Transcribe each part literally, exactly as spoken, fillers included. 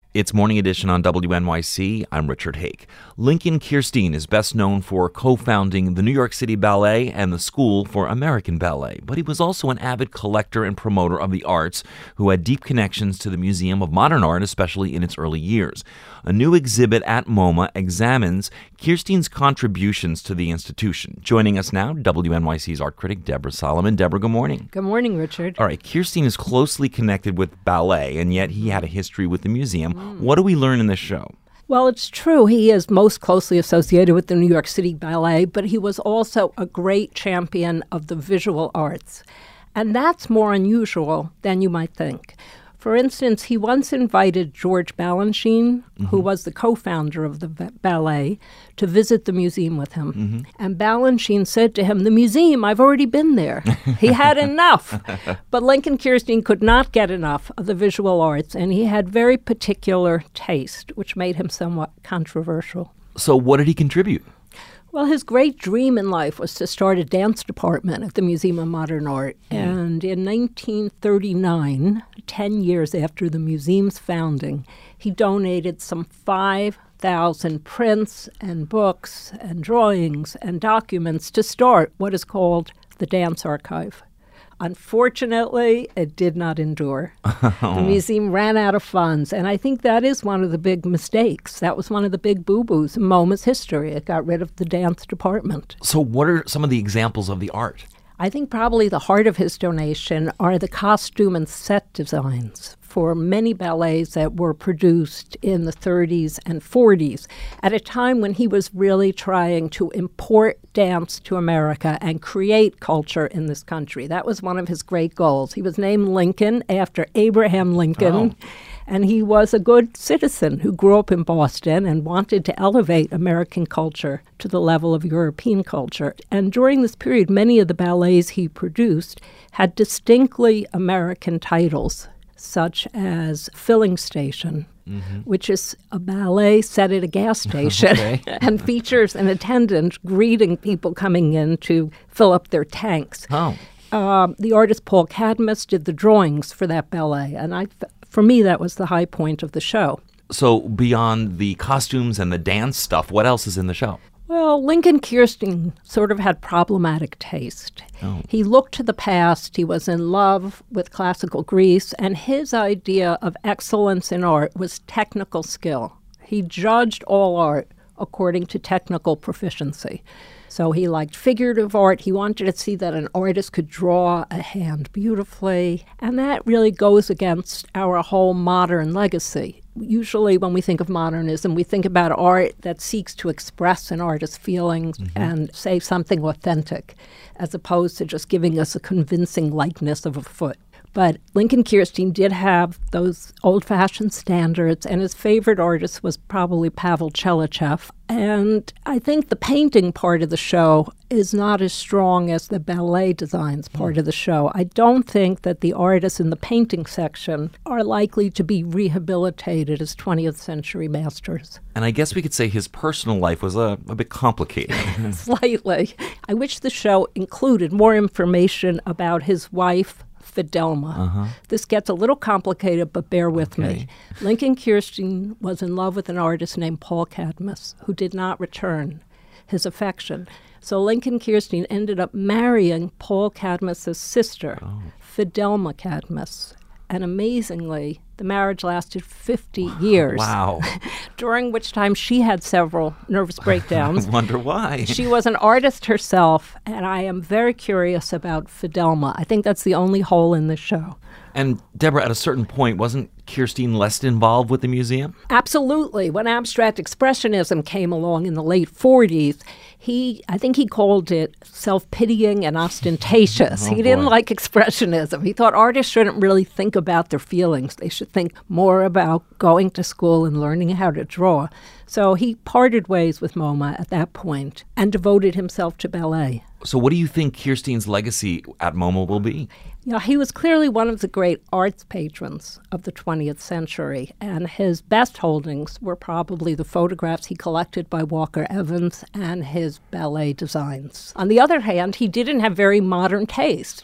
It's Morning Edition on W N Y C. I'm Richard Hake. Lincoln Kirstein is best known for co-founding the New York City Ballet and the School for American Ballet, but he was also an avid collector and promoter of the arts who had deep connections to the Museum of Modern Art, especially in its early years. A new exhibit at MoMA examines Kirstein's contributions to the institution. Joining us now, W N Y C's art critic Deborah Solomon. Deborah, good morning. Good morning, Richard. All right, Kirstein is closely connected with ballet, and yet he had a history with the museum. What do we learn in this show? Well, it's true. He is most closely associated with the New York City Ballet, but he was also a great champion of the visual arts. And that's more unusual than you might think. For instance, he once invited George Balanchine, mm-hmm. who was the co-founder of the ba- ballet, to visit the museum with him. Mm-hmm. And Balanchine said to him, "The museum, I've already been there." He had enough. But Lincoln Kirstein could not get enough of the visual arts, and he had very particular taste, which made him somewhat controversial. So what did he contribute? Well, his great dream in life was to start a dance department at the Museum of Modern Art. Mm. And in nineteen thirty-nine, ten years after the museum's founding, he donated some five thousand prints and books and drawings and documents to start what is called the Dance Archive. Unfortunately, it did not endure. The museum ran out of funds, and I think that is one of the big mistakes. That was one of the big boo-boos in MoMA's history. It got rid of the dance department. So what are some of the examples of the art? I think probably the heart of his donation are the costume and set designs for many ballets that were produced in the thirties and forties, at a time when he was really trying to import dance to America and create culture in this country. That was one of his great goals. He was named Lincoln after Abraham Lincoln, oh. and he was a good citizen who grew up in Boston and wanted to elevate American culture to the level of European culture. And during this period, many of the ballets he produced had distinctly American titles, such as Filling Station, mm-hmm. which is a ballet set at a gas station okay. and features an attendant greeting people coming in to fill up their tanks. Oh. Uh, the artist Paul Cadmus did the drawings for that ballet, and I, for me, that was the high point of the show. So beyond the costumes and the dance stuff, what else is in the show? Well, Lincoln Kirstein sort of had problematic taste. Oh. He looked to the past. He was in love with classical Greece, and his idea of excellence in art was technical skill. He judged all art according to technical proficiency. So he liked figurative art. He wanted to see that an artist could draw a hand beautifully, and that really goes against our whole modern legacy. Usually when we think of modernism, we think about art that seeks to express an artist's feelings mm-hmm. and say something authentic, as opposed to just giving us a convincing likeness of a foot. But Lincoln Kirstein did have those old-fashioned standards, and his favorite artist was probably Pavel Chelychev. And I think the painting part of the show is not as strong as the ballet designs part of the show. I don't think that the artists in the painting section are likely to be rehabilitated as twentieth century masters. And I guess we could say his personal life was a, a bit complicated. Slightly. I wish the show included more information about his wife, Fidelma. Uh-huh. This gets a little complicated, but bear with okay. me. Lincoln Kirstein was in love with an artist named Paul Cadmus, who did not return his affection. So Lincoln Kirstein ended up marrying Paul Cadmus's sister, oh. Fidelma Cadmus. And amazingly, the marriage lasted fifty years. Wow. During which time she had several nervous breakdowns. I wonder why. She was an artist herself, and I am very curious about Fidelma. I think that's the only hole in this show. And Deborah, at a certain point, wasn't Kirstein less involved with the museum? Absolutely. When abstract expressionism came along in the late forties, he, I think he called it self-pitying and ostentatious. oh, he didn't boy. like expressionism. He thought artists shouldn't really think about their feelings. They should think more about going to school and learning how to draw. So he parted ways with MoMA at that point and devoted himself to ballet. So what do you think Kirstein's legacy at MoMA will be? Yeah, he was clearly one of the great arts patrons of the twentieth century, and his best holdings were probably the photographs he collected by Walker Evans and his ballet designs. On the other hand, he didn't have very modern taste.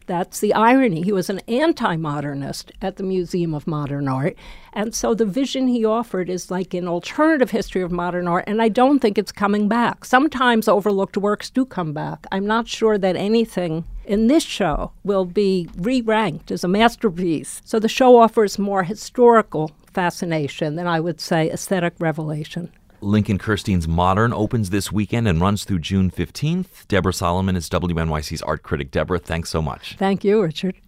That's the irony. He was an anti-modernist at the Museum of Modern Art. And so the vision he offered is like an alternative history of modern art, and I don't think it's coming back. Sometimes overlooked works do come back. I'm not sure that anything in this show will be re-ranked as a masterpiece. So the show offers more historical fascination than, I would say, aesthetic revelation. Lincoln Kirstein's Modern opens this weekend and runs through June fifteenth. Deborah Solomon is W N Y C's art critic. Deborah, thanks so much. Thank you, Richard.